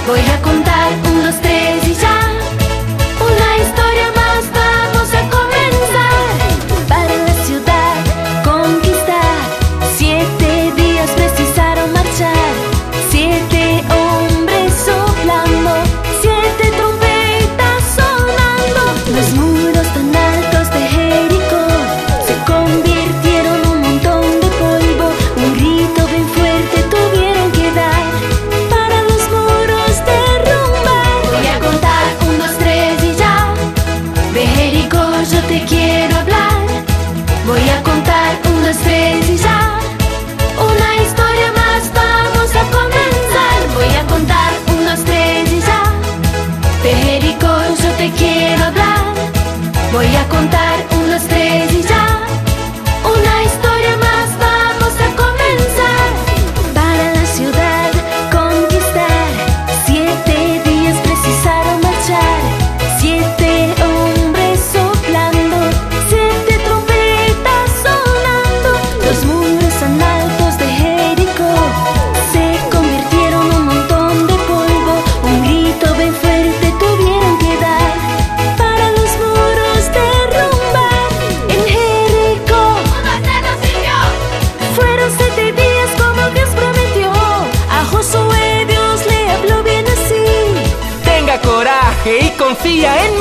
Voy a contar 1, 2, 3 y ya. Una historia más vamos a comenzar. Para la ciudad conquistar, 7 días precisaron marchar. 7 hombres soplando, 7 trompetas sonando. Los muros tan altos de Jericó se convirtieron en un montón de polvo. Un grito bien fuerte tuvieron que dar para los muros derrumbar. Voy a contar 1, 2, 3 y ya. De Jericó yo te quiero hablar. Voy a contar 1, 2, 3 y ya. Una historia más vamos a comenzar. Voy a contar 1, 2, 3 y ya. De Jericó yo te quiero hablar. Voy a contar 1, 2, 3 y ya. Una historia más vamos a comenzar. Para la ciudad conquistar, 7 días precisaron marchar. 7 hombres soplando, 7 trompetas sonando. Los muros tan altos de Jericó se convirtieron en un montón de polvo. Un grito bien fuerte tuvieron que dar para los muros derrumbar. En Jericó fueron 7 días como Dios prometió. A Josué Dios le habló bien así. Tenga coraje y confía en